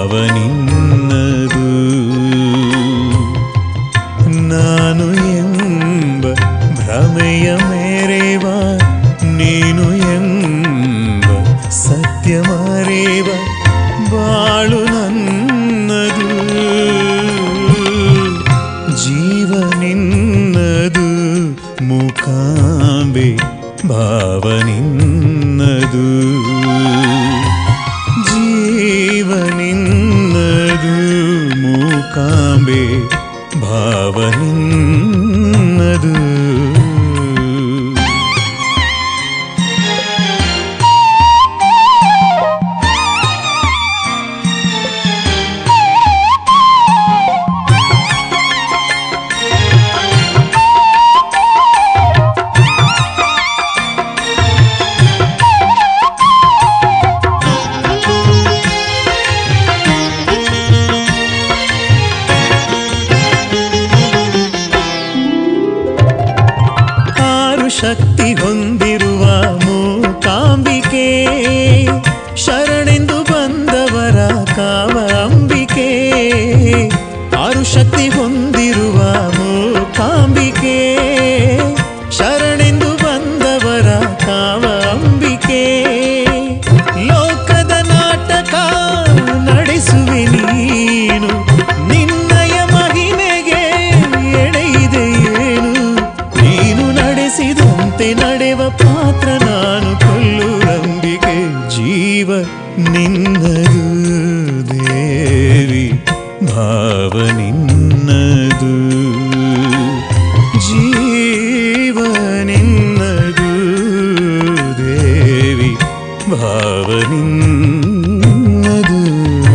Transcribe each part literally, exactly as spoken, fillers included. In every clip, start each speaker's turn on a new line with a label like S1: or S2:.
S1: ಭಾವ ನಿನ್ನದು. ನಾನು ಎಂಬ ಭ್ರಮೆಯ ಮೇರೆವ ನೀನು ಎಂಬ ಸತ್ಯ ಮರೆವ ಬಾಳು ನನ್ನದು. ಜೀವ ನಿನ್ನದು ಮೂಕಾಂಬೆ ಭಾವ ನಿನ್ನದು. ಜೀವ ನಿನ್ನದು ಮೂಕಾಂಬೆ ಭಾವ ನಿನ್ನದು. ಶಕ್ತಿ ಹೊಂದಿರುವ ಮೂಕಾಂಬಿಕೆ ಶರಣೆಂದು ಬಂದವರ ಕಾವ ಅಂಬಿಕೆ. ಆರು ಶಕ್ತಿ ಹೊಂದಿರುವ ಮೂಕಾಂಬಿಕೆ ಶರಣೆಂದು ಬಂದವರ ಕಾವ ಅಂಬಿಕೆ. ಲೋಕದ ನಾಟಕ ನಡೆಸುವೆ ನೀನು, ನಿನ್ನಯ ಮಹಿಮೆಗೆ ಎಡೆಯಿದೆ ಏನು. ನೀನು ನಡೆಸಿದಂತೆ ನಡೆವ ಪಾತ್ರ ನಾನು ಕೊಲ್ಲುರಂಬಿಕೆ. ಜೀವ ನಿನ್ನದು ದೇವಿ ಭಾವ ನಿನ್ನದು. ಜೀವ ನಿನ್ನದು ದೇವಿ ಭಾವ ನಿನ್ನದು.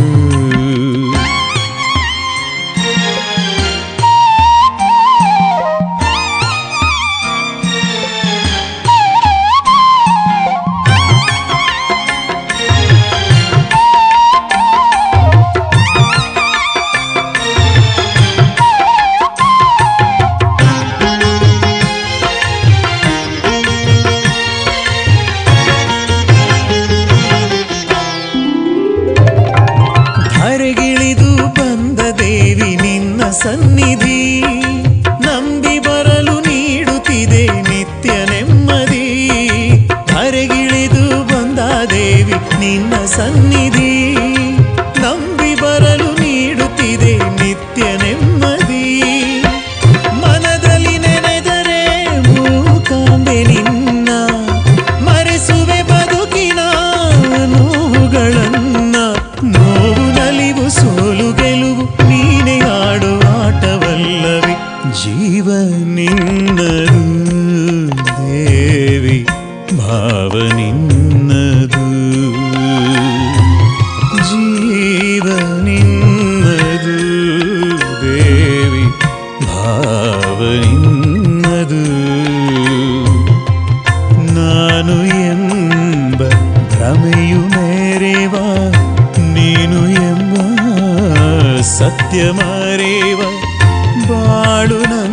S1: ಧರೆಗಿಳಿದು ಬಂದ ದೇವಿ ನಿನ್ನ ಸನ್ನಿಧಿ, ನಂಬಿ ಬರಲು ನೀಡುತ್ತಿದೆ ನಿತ್ಯ ನೆಮ್ಮದಿ. ಧರೆಗಿಳಿದು ಬಂದ ದೇವಿ ನಿನ್ನ ಸನ್ನಿಧಿ, ನಂಬಿ ಬರಲು ನೀಡುತ್ತಿದೆ ನಿತ್ಯ ನೆಮ್ಮದಿ. ಮನದಲ್ಲಿ ನೆನೆದರೆ ಮೂಕಾಂಬೆ ನಿನ್ನ, ಮರೆಸುವೆ ಬದುಕಿನ ನೋವುಗಳನ್ನ. ನೋವು ನಲಿವು ಸೋಲು ಗೆಲುವು ನೀನೆ ಆಡುವ ಆಟವಲ್ಲವೇ. ಜೀವ ನಿನ್ನದು ದೇವಿ ಭಾವ ನಿನ್ನದು. ಜೀವ ನಿನ್ನದು ದೇವಿ ಭಾವ ನಿನ್ನದು. ನಾನು ಎಂಬ ಭ್ರಮೆಯು ಮೇರೆವ ನೀನು ಎಂಬ ಸತ್ಯ ಮರೆವ ಬಾಳು.